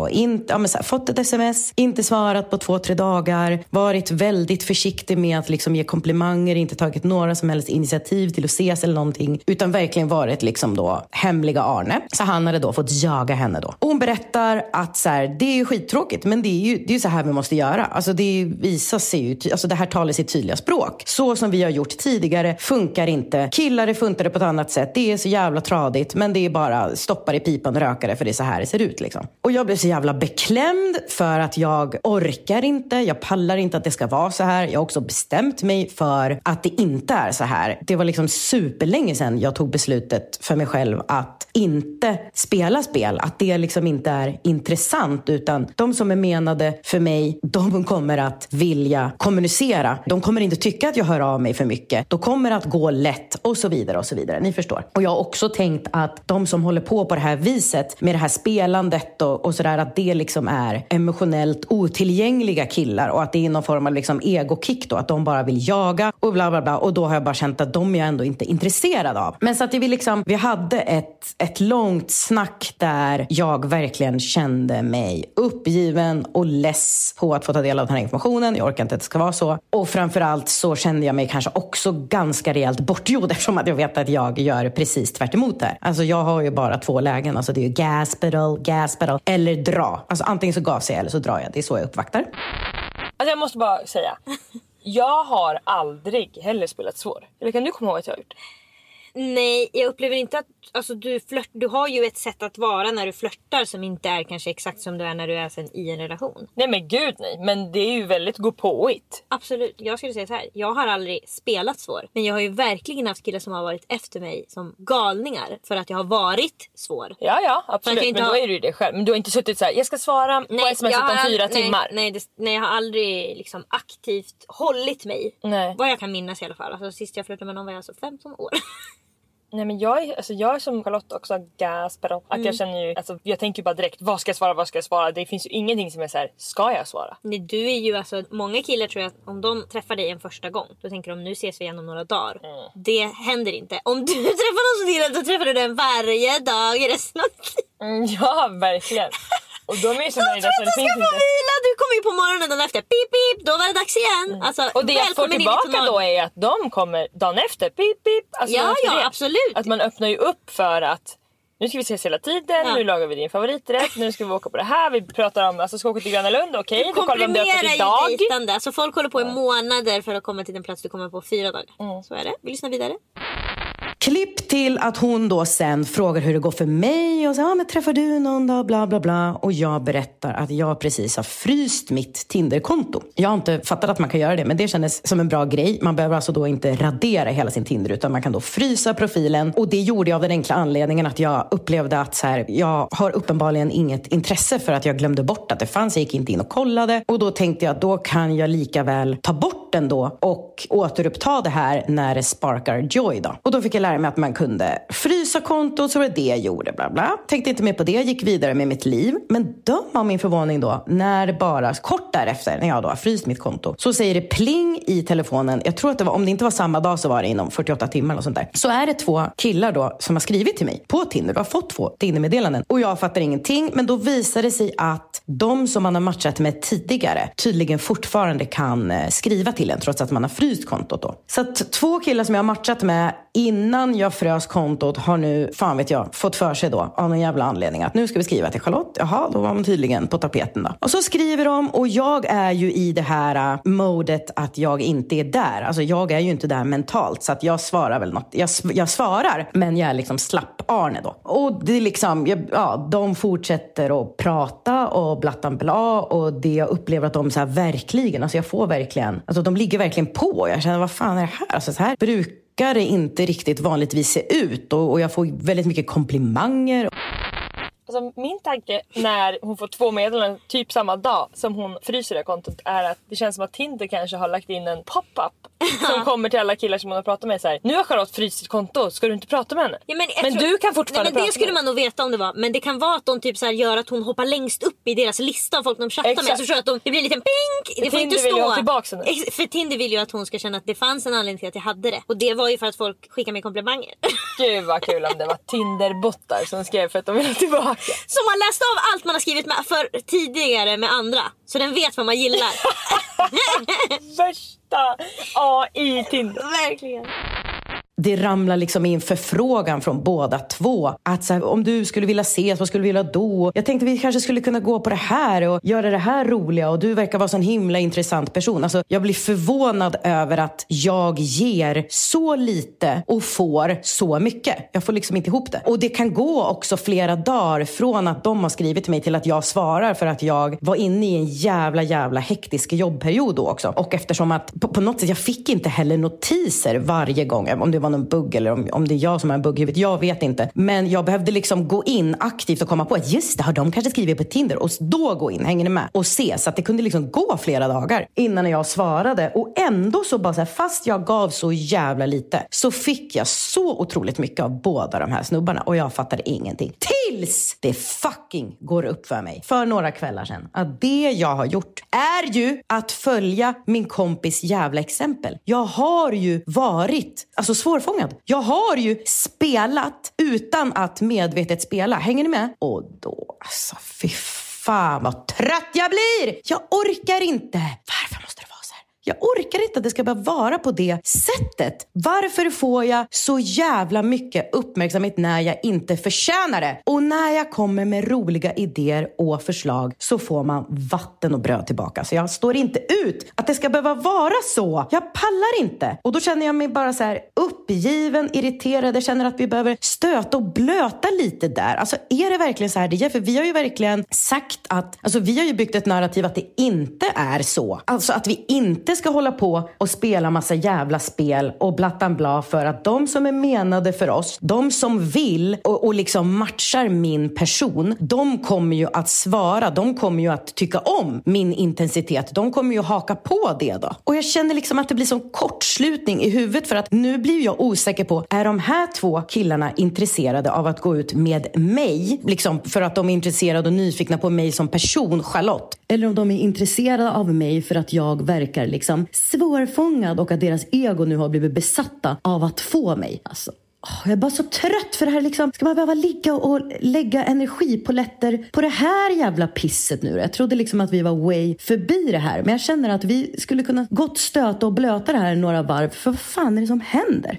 S11: då fått ett sms, inte svarat på 2-3 dagar, varit väldigt försiktig med att liksom ge komplimanger, inte tagit några som helst initiativ till att ses eller någonting, utan verkligen varit liksom då hemliga Arne. Så han hade då fått jaga henne då. Och hon berättar att så här, det är ju skittråkigt, men det är ju så här vi måste göra. Alltså det visar sig ju, alltså det här talar sitt tydliga språk. Så som vi har gjort tidigare funkar inte. Killar funkar det på ett annat sätt. Det är så jävla tradigt, men det är bara stoppar i pipan och rökare, för det är så här det ser ut liksom. Och jag blev så jävla beklämd för att jag orkar inte, jag pallar inte att det ska vara så här. Jag har också bestämt mig för att det inte är så här. Det var liksom superlänge sedan jag tog beslutet för mig själv att inte spela spel, att det liksom inte är intressant, utan de som är menade för mig, de kommer att vilja kommunicera. De kommer inte tycka att jag hör av mig för mycket. De kommer att gå lätt och så vidare och så vidare. Ni förstår. Och jag har också tänkt att de som håller på det här viset med det här spelandet och sådär, att det liksom är emotionellt otillgängliga killar och att det är någon form av liksom egokick då, att de bara vill jaga och bla bla bla, och då har jag bara känt att de är jag ändå inte intresserad av. Men så att vi hade ett långt snack där jag verkligen kände mig uppgiven och less på att få ta del av den här informationen. Jag orkar inte att det ska vara så. Och framförallt så kände jag mig kanske också ganska rejält bortgjord, eftersom att jag vet att jag gör precis tvärt emot det. Alltså jag har ju bara 2 lägen. Alltså det är ju gas pedal eller dra. Alltså antingen så gasar jag eller så drar jag. Det är så jag uppvaktar.
S6: Alltså jag måste bara säga, jag har aldrig heller spelat svår. Eller kan du komma ihåg att jag har gjort?
S7: Nej, jag upplever inte att alltså, du har ju ett sätt att vara när du flörtar som inte är kanske exakt som du är när du är sen i en relation.
S6: Nej men gud nej, men det är ju väldigt gåpåigt.
S7: Absolut, jag skulle säga så här. Jag har aldrig spelat svår, men jag har ju verkligen haft killar som har varit efter mig som galningar för att jag har varit svår.
S6: Ja, absolut, men då är du ju det själv. Men du har inte suttit så här, jag ska svara på sms om 4 timmar.
S7: Nej, jag har aldrig liksom aktivt hållit mig.
S6: Nej.
S7: Vad jag kan minnas i alla fall. Alltså sist jag flörtade med någon var jag alltså 15 år.
S6: Nej men jag är som Charlotte också gasper upp. Att jag känner ju, alltså jag tänker bara direkt, vad ska jag svara? Det finns ju ingenting som är så här, ska jag svara?
S7: Nej, du är ju alltså, många killar tror jag att om de träffar dig en första gång, då tänker de nu ses vi igen om några dagar. Det händer inte. Om du träffar någon så till, då träffar du den varje dag resten av tiden.
S6: Ja, verkligen. Och de är ju så nöjda så det finns inte.
S7: Vila. Du kommer ju på morgonen dagen efter. Pip, pip, då var det dags igen. Alltså,
S6: och det jag får tillbaka då är att de kommer dagen efter. Pip, pip. Alltså,
S7: ja, absolut.
S6: Att man öppnar ju upp för att nu ska vi ses hela tiden, nu lagar vi din favoriträtt, nu ska vi åka på det här, vi pratar om, alltså ska åka till Gröna Lund, okej, då kollar vi om det öppet idag.
S7: Dejtande. Alltså folk håller på i månader för att komma till den plats du kommer på 4 dagar. Så är det, vi lyssnar vidare.
S11: Klipp till att hon då sen frågar hur det går för mig och så men träffar du någon då, bla bla bla, och jag berättar att jag precis har fryst mitt Tinder-konto. Jag har inte fattat att man kan göra det, men det kändes som en bra grej. Man behöver alltså då inte radera hela sin Tinder, utan man kan då frysa profilen, och det gjorde jag av den enkla anledningen att jag upplevde att så här, jag har uppenbarligen inget intresse för att jag glömde bort att det fanns, jag gick inte in och kollade, och då tänkte jag att då kan jag lika väl ta bort den då och återuppta det här när det sparkar joy då. Och då fick jag lära mig att man kunde frysa kontot, så var det jag gjorde, bla bla. Tänkte inte mer på det, gick vidare med mitt liv. Men döm av min förvåning då, när bara kort därefter, när jag då har fryst mitt konto, så säger det pling i telefonen. Jag tror att det var, om det inte var samma dag så var det inom 48 timmar och sånt där. Så är det 2 killar då som har skrivit till mig på Tinder. Du har fått 2 Tinder-meddelanden. Och jag fattar ingenting, men då visar det sig att de som man har matchat med tidigare tydligen fortfarande kan skriva till en trots att man har fryst kontot då. Så att 2 killar som jag har matchat med innan jag frös kontot har nu, fan vet jag, fått för sig då av någon jävla anledning att nu ska vi skriva till Charlotte. Jaha, då var man tydligen på tapeten då. Och så skriver de, och jag är ju i det här modet att jag inte är där. Alltså jag är ju inte där mentalt, så att jag svarar väl något. Jag svarar, men jag är liksom slapp Arne då. Och det är liksom, de fortsätter att prata och blattan bla, och det jag upplever att de så här verkligen, alltså jag får verkligen, alltså de ligger verkligen på. Jag känner, vad fan är det här? Alltså så här brukar det inte riktigt vanligtvis se ut, och jag får väldigt mycket komplimanger.
S6: Alltså min tanke när hon får 2 meddelanden typ samma dag som hon fryser det kontot är att det känns som att Tinder kanske har lagt in en pop-up som kommer till alla killar som hon har pratat med så här: nu har Charlotte fryst sitt konto, ska du inte prata med henne? Ja, men du kan fortfarande prata.
S7: Det skulle man nog veta om det var, men det kan vara att de typ så här gör att hon hoppar längst upp i deras lista av folk de chattar med, så tror jag att det blir en liten pink. Det får inte stå. För Tinder vill ju att hon ska känna att det fanns en anledning till att jag hade det, och det var ju för att folk skickar mig komplimanger.
S6: Gud vad kul om det var Tinder-bottar som skrev för att de ville tillbaka.
S7: Som har läst av allt man har skrivit med för tidigare med andra. Så den vet vad man gillar.
S6: Värsta AI Tinder.
S7: Verkligen.
S11: Det ramlar liksom in förfrågan från båda två. Att så här, om du skulle vilja ses, vad skulle du vilja då? Jag tänkte vi kanske skulle kunna gå på det här och göra det här roliga. Och du verkar vara så en himla intressant person. Alltså, jag blir förvånad över att jag ger så lite och får så mycket. Jag får liksom inte ihop det. Och det kan gå också flera dagar från att de har skrivit till mig till att jag svarar. För att jag var inne i en jävla hektisk jobbperiod då också. Och eftersom att på något sätt jag fick inte heller notiser varje gång. Om det var någon bugg eller om det är jag som är en bugg, jag vet inte. Men jag behövde liksom gå in aktivt och komma på att just det, har de kanske skrivit på Tinder, och då gå in, hänger ni med? Och se, så att det kunde liksom gå flera dagar innan jag svarade. Och ändå så bara så här, fast jag gav så jävla lite, så fick jag så otroligt mycket av båda de här snubbarna, och jag fattade ingenting. Tills det fucking går upp för mig för några kvällar sedan att det jag har gjort är ju att följa min kompis jävla exempel. Jag har ju varit svårfångad. Jag har ju spelat utan att medvetet spela. Hänger ni med? Och då, fy fan vad trött jag blir! Jag orkar inte. Varför måste det vara så här? Jag orkar inte att det ska bara vara på det sättet. Varför får jag så jävla mycket uppmärksamhet när jag inte förtjänar det? Och när jag kommer med roliga idéer och förslag så får man vatten och bröd tillbaka. Så jag står inte ut att det ska behöva vara så. Jag pallar inte. Och då känner jag mig bara så här uppgiven, irriterad. Jag känner att vi behöver stöta och blöta lite där. Alltså är det verkligen så här det är? För vi har ju verkligen sagt att, vi har ju byggt ett narrativ att det inte är så. Alltså att vi inte ska hålla på och spela massa jävla spel och blattan bla för att de som är menade för oss, de som vill och liksom matchar min person, de kommer ju att svara, de kommer ju att tycka om min intensitet, de kommer ju haka på det då. Och jag känner liksom att det blir som kortslutning i huvudet, för att nu blir jag osäker på, är de här två killarna intresserade av att gå ut med mig, liksom för att de är intresserade och nyfikna på mig som person, Charlotte, eller om de är intresserade av mig för att jag verkar liksom svårfångad och att deras ego nu har blivit besatta av att få mig. Jag är bara så trött för det här liksom. Ska man behöva ligga och lägga energipoletter på det här jävla pisset nu? Jag trodde liksom att vi var way förbi det här. Men jag känner att vi skulle kunna gott stöta och blöta det här några varv. För vad fan är det som händer?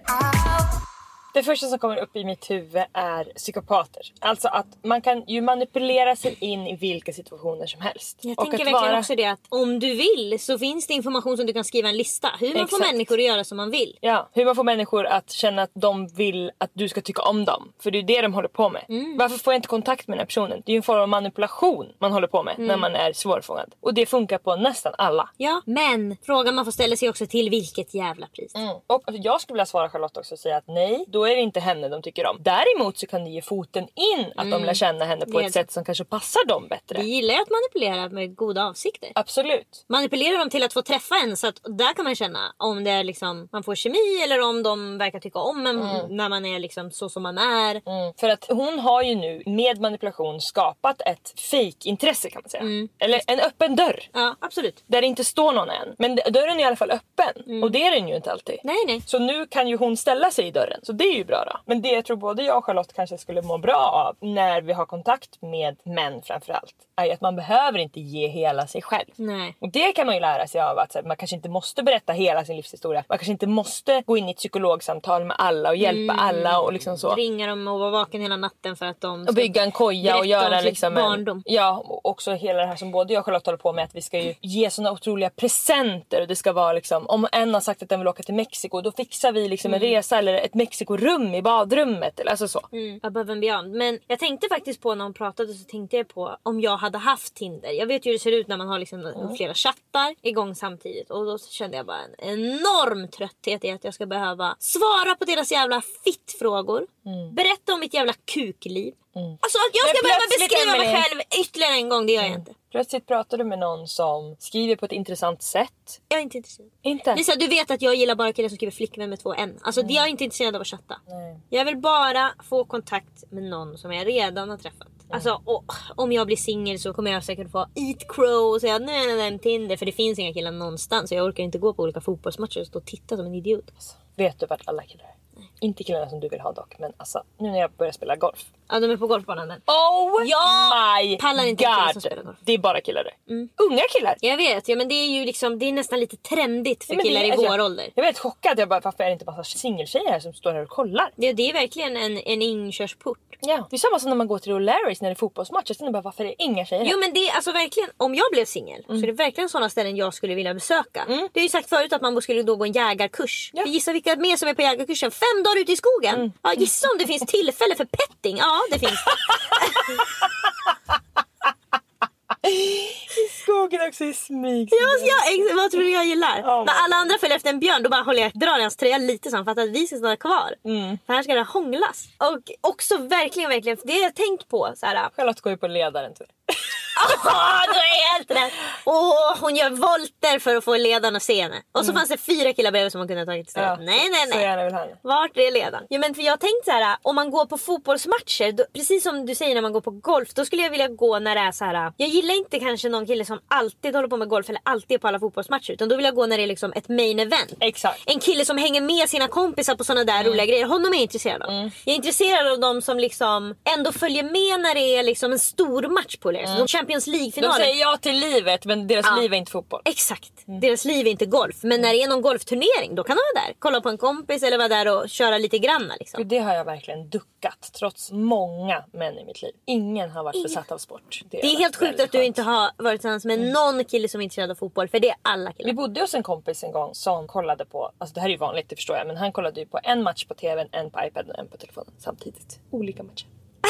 S6: Det första som kommer upp i mitt huvud är psykopater. Alltså att man kan ju manipulera sig in i vilka situationer som helst.
S7: Jag tänker verkligen också det att om du vill så finns det information som du kan skriva en lista. Hur man får människor att göra som man vill.
S6: Ja, hur man får människor att känna att de vill att du ska tycka om dem. För det är det de håller på med. Varför får jag inte kontakt med den här personen? Det är ju en form av manipulation man håller på med när man är svårfångad. Och det funkar på nästan alla.
S7: Ja, men frågan man får ställa sig också till vilket jävla pris.
S6: Och jag skulle vilja svara Charlotte också och säga att nej, då är det inte henne de tycker om. Däremot så kan det ge foten in att de lär känna henne på ett sätt som kanske passar dem bättre.
S7: Vi gillar att manipulera med goda avsikter.
S6: Absolut.
S7: Manipulera dem till att få träffa en, så att där kan man känna om det är liksom, man får kemi eller om de verkar tycka om en när man är liksom så som man är.
S6: För att hon har ju nu med manipulation skapat ett fake-intresse kan man säga. Eller en öppen dörr.
S7: Ja, absolut.
S6: Där det inte står någon än. Men dörren är i alla fall öppen. Och det är den ju inte alltid.
S7: Nej.
S6: Så nu kan ju hon ställa sig i dörren. Så det är ju bra då. Men det jag tror både jag och Charlotte kanske skulle må bra av när vi har kontakt med män framförallt, är att man behöver inte ge hela sig själv.
S7: Nej.
S6: Och det kan man ju lära sig av att man kanske inte måste berätta hela sin livshistoria. Man kanske inte måste gå in i ett psykologsamtal med alla och hjälpa alla och liksom så.
S7: Ringa dem och vara vaken hela natten för att de ska
S6: och bygga en koja och göra liksom
S7: barndom.
S6: Ja, och också hela det här som både jag och Charlotte håller på med, att vi ska ju ge såna otroliga presenter, och det ska vara liksom, om en har sagt att den vill åka till Mexiko, då fixar vi liksom en resa eller ett Mexikorum i badrummet eller alltså så.
S7: Above and beyond. Men jag tänkte faktiskt på när hon pratade, så tänkte jag på om jag hade haft Tinder. Jag vet ju hur det ser ut när man har liksom flera chattar igång samtidigt, och då kände jag bara en enorm trötthet i att jag ska behöva svara på deras jävla fittfrågor. Berätta om mitt jävla kukliv. Alltså att jag ska behöva beskriva mig själv ytterligare en gång, det gör jag inte.
S6: Plötsligt pratar du med någon som skriver på ett intressant sätt.
S7: Jag är inte intresserad.
S6: Inte?
S7: Lisa, du vet att jag gillar bara killar som skriver flickvän med 2 N. Alltså jag är inte intresserad av att chatta.
S6: Nej.
S7: Jag vill bara få kontakt med någon som jag redan har träffat. Alltså, om jag blir singel så kommer jag säkert få eat crow och säga nej, Tinder. För det finns inga killar någonstans. Så jag orkar inte gå på olika fotbollsmatcher och stå och titta som en idiot.
S6: Vet du vart alla killar är? Inte killarna som du vill ha dock. Men alltså, nu när jag börjar spela golf,
S7: Ja, de är på golfbanan där.
S6: Oh my
S7: pallar inte
S6: god.
S7: som spelar golf.
S6: Det är bara killar där. Unga killar.
S7: Jag vet, ja, men det är ju liksom, det är nästan lite trendigt för killar i vår ålder.
S6: Jag är väldigt chockad. Jag bara, varför är det inte bara singeltjejer här som står här och kollar?
S7: Det är verkligen en inkörsport.
S6: Ja, det är samma som när man går till O'Larrys när det är fotbollsmatcher. Så bara, varför är det inga tjejer här?
S7: Jo, men det är alltså verkligen, om jag blev singel så är det verkligen sådana ställen jag skulle vilja besöka. Det har ju sagt förut att man skulle då gå en jägarkurs. Ja. Gissa vilka mer som är på jägarkursen. 5 dagar ute i skogen. Ja, gissa om det finns tillfälle för petting. Ja, det finns.
S6: I skogen också i smyg.
S7: Vad tror du jag gillar? När alla andra följer efter en björn, då bara drar hans tröja lite så för att vi ska stanna kvar. För här ska det hånglas. Och också verkligen, det jag tänkt på så här.
S6: Charlotte går ju på ledaren tror jag.
S7: Du är helt rätt. Hon gör volter för att få ledaren att se henne. Och så fanns det 4 killar bredvid som man kunde ha tagit istället. Nej.
S6: Så gärna vill han.
S7: Vart är ledaren? Ja, men för jag tänkte så här, om man går på fotbollsmatcher då, precis som du säger när man går på golf, då skulle jag vilja gå när det är så här. Jag gillar inte kanske någon kille som alltid håller på med golf eller alltid är på alla fotbollsmatcher, utan då vill jag gå när det är liksom ett main event.
S6: Exakt.
S7: En kille som hänger med sina kompisar på såna där roliga grejer. Honom är jag intresserad av. Jag är intresserad av de som liksom ändå följer med när det är liksom en stor match på det. Så Champions League-finalen.
S6: De säger ja till livet, men deras liv är inte fotboll.
S7: Exakt. Deras liv är inte golf. Men när det är någon golfturnering, då kan de vara där. Kolla på en kompis eller vara där och köra lite granna liksom.
S6: Det har jag verkligen duckat, trots många män i mitt liv. Ingen har varit besatt av sport.
S7: Det är helt sjukt att du inte har varit tillsammans med någon kille som är intresserad av fotboll. För det är alla killar.
S6: Vi bodde hos en kompis en gång som kollade på, alltså det här är ju vanligt, det förstår jag, men han kollade ju på en match på tvn, en på iPad och en på telefonen samtidigt. Olika matcher.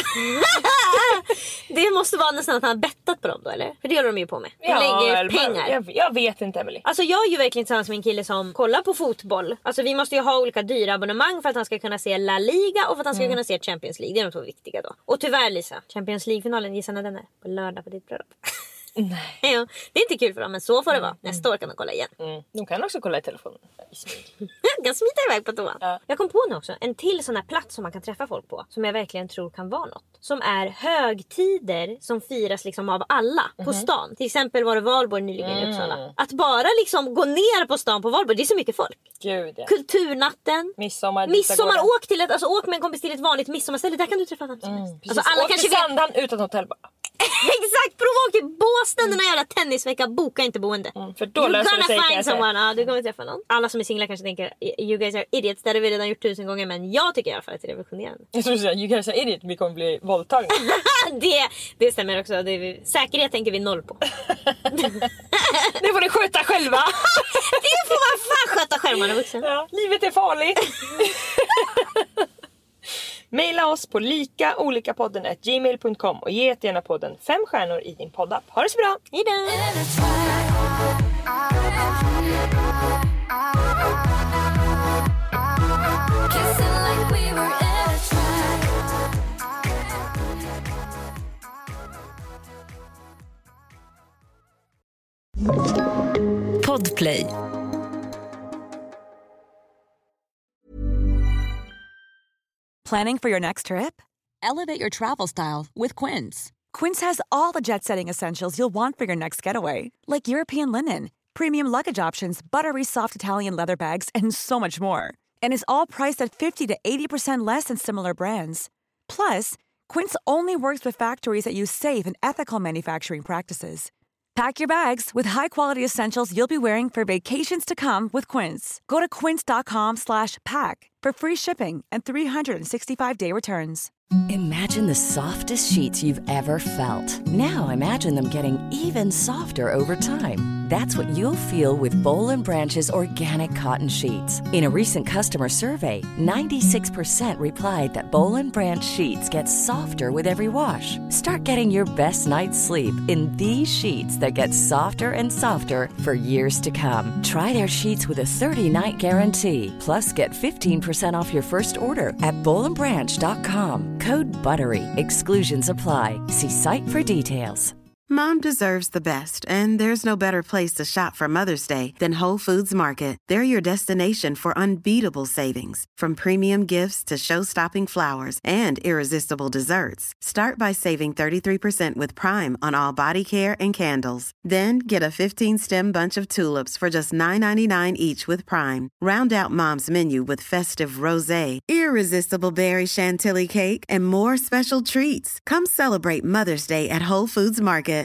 S7: Det måste vara nästan att han har bettat på dem då, eller? För det gör de ju på med. De lägger pengar.
S6: Jag vet inte, Emily.
S7: Alltså jag är ju verkligen tillsammans med en kille som kollar på fotboll. Alltså vi måste ju ha olika dyra abonnemang för att han ska kunna se La Liga och för att han ska kunna se Champions League. Det är de 2 viktiga då. Och tyvärr, Lisa, Champions League-finalen, gissa när den är? På lördag på ditt bröllop.
S6: Nej.
S7: Ja, det är inte kul för dem, men så får det vara. Nästa år kan de kolla igen.
S6: De kan också kolla i telefonen.
S7: Jag kan smita iväg på toan. Jag kom på nu också en till sån här plats som man kan träffa folk på, som jag verkligen tror kan vara något. Som är högtider som firas liksom av alla på stan. Till exempel var det Valborg nyligen i Uppsala. Att bara liksom gå ner på stan på Valborg, det är så mycket folk.
S6: Gud, ja.
S7: Kulturnatten. Midsommar, åk med en kompis till ett vanligt midsommarställe. Där kan du träffa vem som helst.
S6: Alltså alla kanske vet Sandhamn utan hotell bara.
S7: Exakt, prova åka i Båstad den här jävla tennisvecka. Boka inte boende.
S6: För då löser det sig, kan jag säga.
S7: Ja, du kommer träffa någon. Alla som är singlar kanske tänker you guys are idiots. Det har vi redan gjort 1000 gånger. Men jag tycker i alla fall att det är revolutionerande.
S6: Jag tror att you guys are idiots. Vi kommer bli våldtagna.
S7: det stämmer också. Säkerhet tänker vi 0 på.
S6: Det får ni sköta själva.
S7: Det får man fan sköta själv, man är vuxen.
S6: Ja, livet är farligt. Maila oss på likaolikapodden@gmail.com och ge gärna podden 5 stjärnor i din poddapp. Ha det så bra.
S7: Hej då.
S12: Podplay.
S13: Planning for your next trip? Elevate your travel style with Quince. Quince has all the jet-setting essentials you'll want for your next getaway, like European linen, premium luggage options, buttery soft Italian leather bags, and so much more. And is all priced at 50 to 80% less than similar brands. Plus, Quince only works with factories that use safe and ethical manufacturing practices. Pack your bags with high-quality essentials you'll be wearing for vacations to come with Quince. Go to quince.com/pack for free shipping and 365-day returns.
S12: Imagine the softest sheets you've ever felt. Now imagine them getting even softer over time. That's what you'll feel with Boll & Branch's organic cotton sheets. In a recent customer survey, 96% replied that Boll & Branch sheets get softer with every wash. Start getting your best night's sleep in these sheets that get softer and softer for years to come. Try their sheets with a 30-night guarantee. Plus, get 15% off your first order at bollandbranch.com. Code BUTTERY. Exclusions apply. See site for details.
S14: Mom deserves the best, and there's no better place to shop for Mother's Day than Whole Foods Market. They're your destination for unbeatable savings, from premium gifts to show-stopping flowers and irresistible desserts. Start by saving 33% with Prime on all body care and candles. Then get a 15-stem bunch of tulips for just $9.99 each with Prime. Round out Mom's menu with festive rosé, irresistible berry chantilly cake, and more special treats. Come celebrate Mother's Day at Whole Foods Market.